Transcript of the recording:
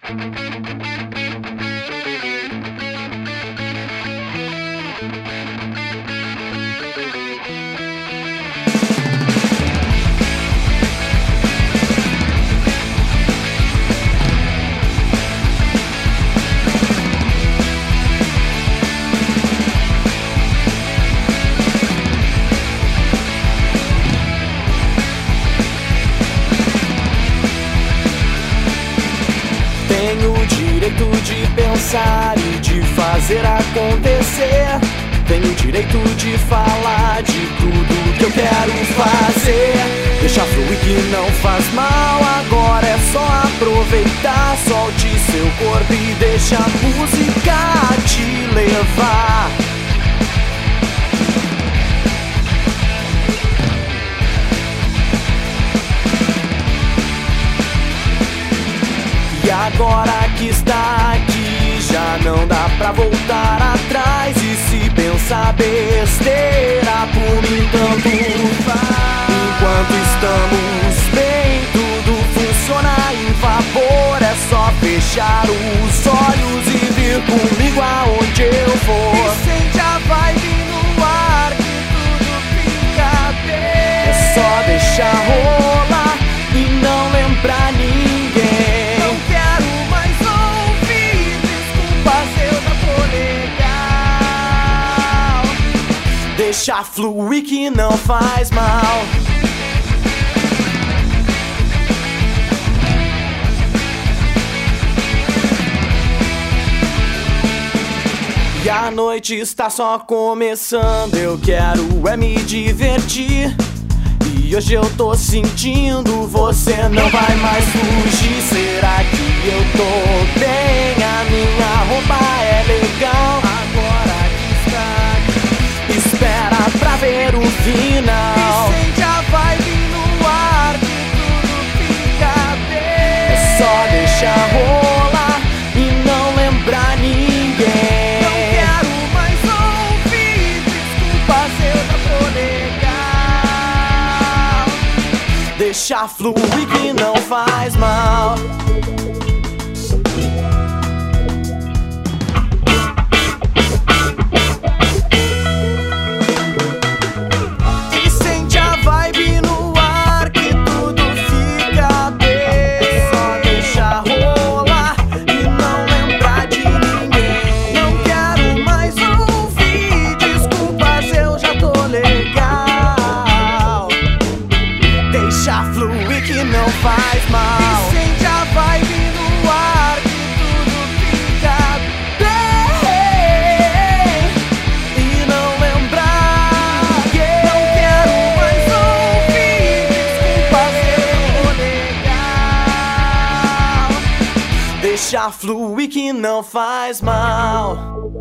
Tenho o direito de pensar e de fazer acontecer. Tenho o direito de falar de tudo que eu quero fazer. Deixa fluir que não faz mal, agora é só aproveitar. Solte seu corpo e deixa a música te levar. E agora que está aqui, já não dá pra voltar atrás. E se pensar besteira, por mim tanto faz. Enquanto estamos bem, tudo funciona em vapor. É só fechar os olhos e vir comigo aonde eu for. E sente a vibe no ar que tudo fica bem. É só deixar rolar e não lembrar ninguém. Deixa fluir que não faz mal. E a noite está só começando, eu quero é me divertir. E hoje eu tô sentindo, você não vai mais fugir. Será que eu tô bem? A minha roupa é legal. Agora que está aqui, espera pra ver o final. E sente a vibe no ar que tudo fica bem. É só deixar rolar e não lembrar ninguém. Não quero mais ouvir desculpas, eu já tô legal. Deixa fluir que não faz mal. Que não faz mal. E sente a vibe no ar que tudo fica bem. E não lembrar que não quero mais ouvir desculpas, eu tô legal. Deixa fluir que não faz mal.